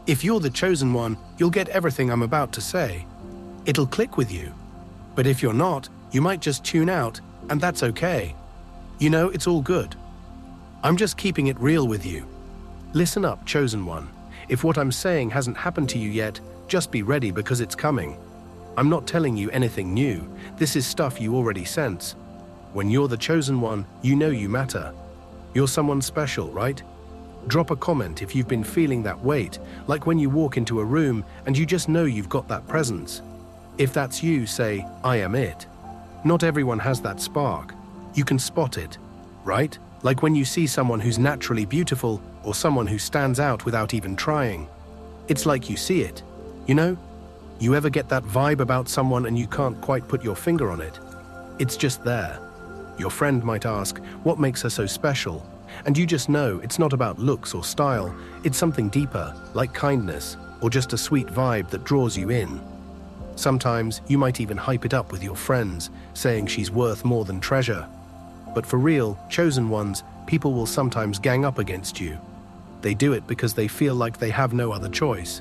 If you're the chosen one, you'll get everything I'm about to say. It'll click with you. But if you're not, you might just tune out, and that's okay. You know, it's all good. I'm just keeping it real with you. Listen up, chosen one. If what I'm saying hasn't happened to you yet, just be ready because it's coming. I'm not telling you anything new. This is stuff you already sense. When you're the chosen one, you know you matter. You're someone special, right? Drop a comment if you've been feeling that weight, like when you walk into a room and you just know you've got that presence. If that's you, say, I am it. Not everyone has that spark. You can spot it, right? Like when you see someone who's naturally beautiful or someone who stands out without even trying. It's like you see it, you know? You ever get that vibe about someone and you can't quite put your finger on it? It's just there. Your friend might ask, what makes her so special? And you just know it's not about looks or style, it's something deeper, like kindness, or just a sweet vibe that draws you in. Sometimes you might even hype it up with your friends, saying she's worth more than treasure. But for real, chosen ones, people will sometimes gang up against you. They do it because they feel like they have no other choice.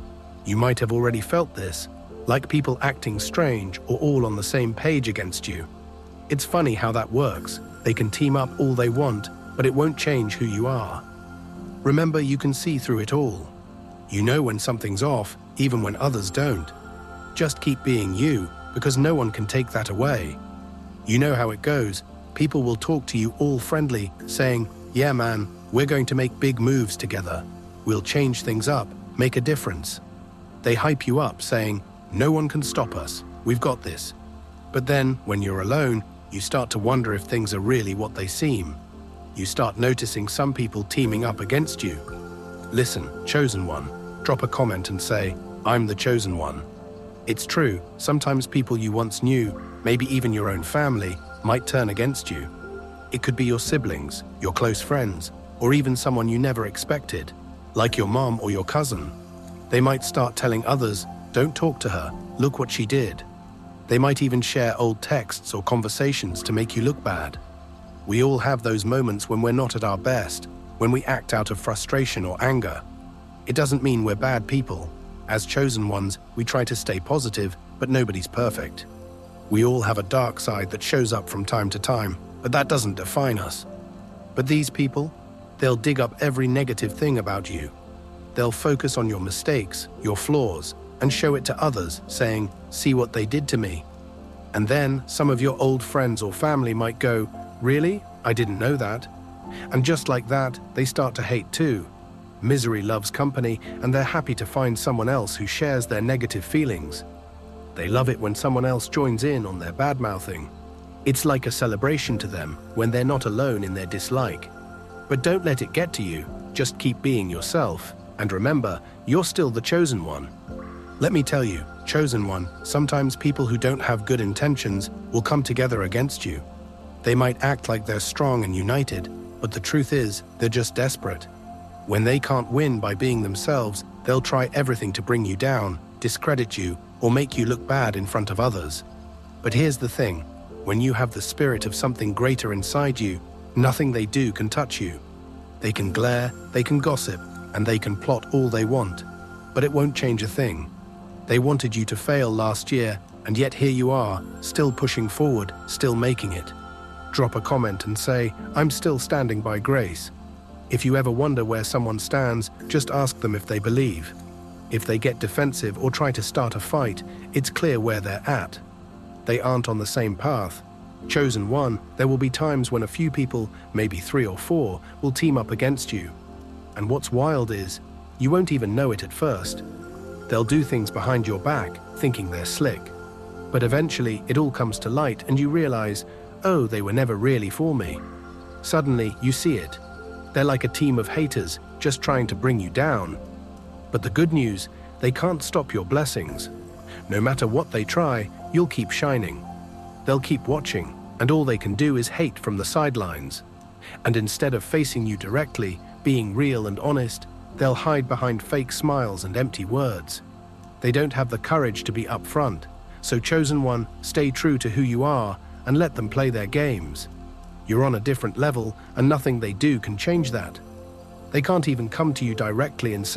You might have already felt this, like people acting strange or all on the same page against you. It's funny how that works. They can team up all they want, but it won't change who you are. Remember, you can see through it all. You know when something's off, even when others don't. Just keep being you, because no one can take that away. You know how it goes. People will talk to you all friendly, saying, yeah man, we're going to make big moves together. We'll change things up, make a difference. They hype you up, saying, no one can stop us, we've got this. But then, when you're alone, you start to wonder if things are really what they seem. You start noticing some people teaming up against you. Listen, chosen one, drop a comment and say, I'm the chosen one. It's true, sometimes people you once knew, maybe even your own family, might turn against you. It could be your siblings, your close friends, or even someone you never expected, like your mom or your cousin. They might start telling others, don't talk to her, look what she did. They might even share old texts or conversations to make you look bad. We all have those moments when we're not at our best, when we act out of frustration or anger. It doesn't mean we're bad people. As chosen ones, we try to stay positive, but nobody's perfect. We all have a dark side that shows up from time to time, but that doesn't define us. But these people, they'll dig up every negative thing about you. They'll focus on your mistakes, your flaws, and show it to others, saying, see what they did to me. And then some of your old friends or family might go, really? I didn't know that. And just like that, they start to hate too. Misery loves company, and they're happy to find someone else who shares their negative feelings. They love it when someone else joins in on their bad-mouthing. It's like a celebration to them when they're not alone in their dislike. But don't let it get to you, just keep being yourself. And remember, you're still the chosen one. Let me tell you, chosen one, sometimes people who don't have good intentions will come together against you. They might act like they're strong and united, but the truth is, they're just desperate. When they can't win by being themselves, they'll try everything to bring you down, discredit you, or make you look bad in front of others. But here's the thing, when you have the spirit of something greater inside you, nothing they do can touch you. They can glare, they can gossip, and they can plot all they want, but it won't change a thing. They wanted you to fail last year, and yet here you are, still pushing forward, still making it. Drop a comment and say, I'm still standing by grace. If you ever wonder where someone stands, just ask them if they believe. If they get defensive or try to start a fight, it's clear where they're at. They aren't on the same path. Chosen one, there will be times when a few people, maybe 3 or 4, will team up against you. And what's wild is, you won't even know it at first. They'll do things behind your back, thinking they're slick. But eventually, it all comes to light and you realize, oh, they were never really for me. Suddenly, you see it. They're like a team of haters, just trying to bring you down. But the good news, they can't stop your blessings. No matter what they try, you'll keep shining. They'll keep watching, and all they can do is hate from the sidelines. And instead of facing you directly, being real and honest, they'll hide behind fake smiles and empty words. They don't have the courage to be upfront. So chosen one, stay true to who you are and let them play their games. You're on a different level and nothing they do can change that. They can't even come to you directly and say,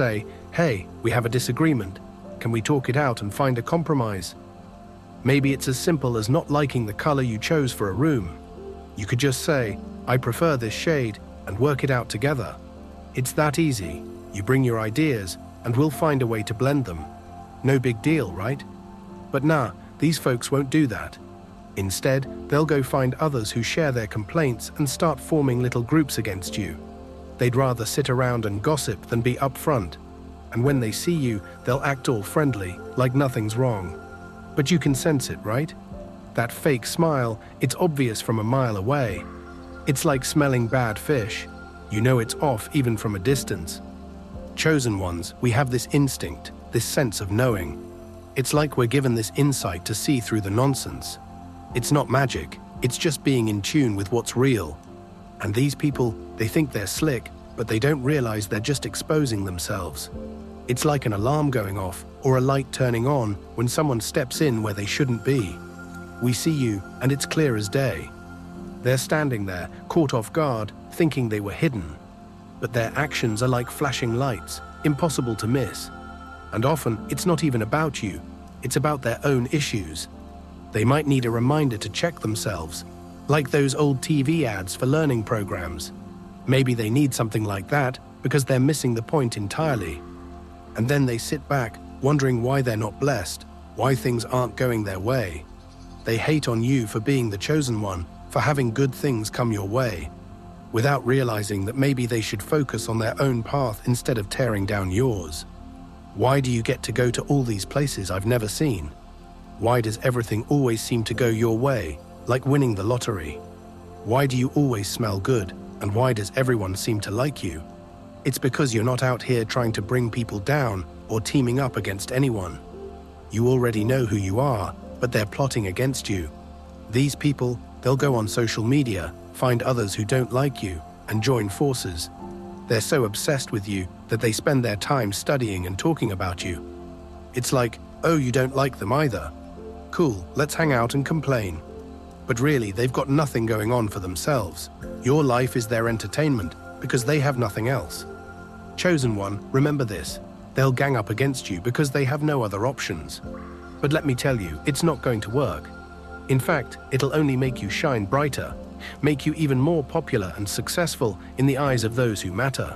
Hey, we have a disagreement. Can we talk it out and find a compromise? Maybe it's as simple as not liking the color you chose for a room. You could just say, I prefer this shade, and work it out together. It's that easy. You bring your ideas, and we'll find a way to blend them. No big deal, right? But nah, these folks won't do that. Instead, they'll go find others who share their complaints and start forming little groups against you. They'd rather sit around and gossip than be upfront. And when they see you, they'll act all friendly, like nothing's wrong. But you can sense it, right? That fake smile, it's obvious from a mile away. It's like smelling bad fish. You know it's off even from a distance. Chosen ones, we have this instinct, this sense of knowing. It's like we're given this insight to see through the nonsense. It's not magic, it's just being in tune with what's real. And these people, they think they're slick, but they don't realize they're just exposing themselves. It's like an alarm going off or a light turning on when someone steps in where they shouldn't be. We see you, and it's clear as day. They're standing there, caught off guard, thinking they were hidden. But their actions are like flashing lights, impossible to miss. And often, it's not even about you, it's about their own issues. They might need a reminder to check themselves, like those old TV ads for learning programs. Maybe they need something like that because they're missing the point entirely. And then they sit back, wondering why they're not blessed, why things aren't going their way. They hate on you for being the chosen one, for having good things come your way, without realizing that maybe they should focus on their own path instead of tearing down yours. Why do you get to go to all these places I've never seen? Why does everything always seem to go your way, like winning the lottery? Why do you always smell good, and why does everyone seem to like you? It's because you're not out here trying to bring people down or teaming up against anyone. You already know who you are, but they're plotting against you. These people, they'll go on social media, find others who don't like you, and join forces. They're so obsessed with you that they spend their time studying and talking about you. It's like, oh, you don't like them either. Cool, let's hang out and complain. But really, they've got nothing going on for themselves. Your life is their entertainment because they have nothing else. Chosen one, remember this. They'll gang up against you because they have no other options. But let me tell you, it's not going to work. In fact, it'll only make you shine brighter, make you even more popular and successful in the eyes of those who matter.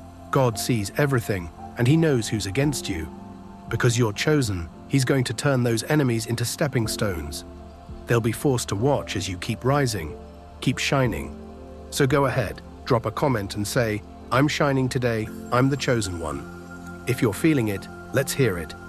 God sees everything, and He knows who's against you. Because you're chosen, He's going to turn those enemies into stepping stones. They'll be forced to watch as you keep rising, keep shining. So go ahead, drop a comment and say, I'm shining today, I'm the chosen one. If you're feeling it, let's hear it.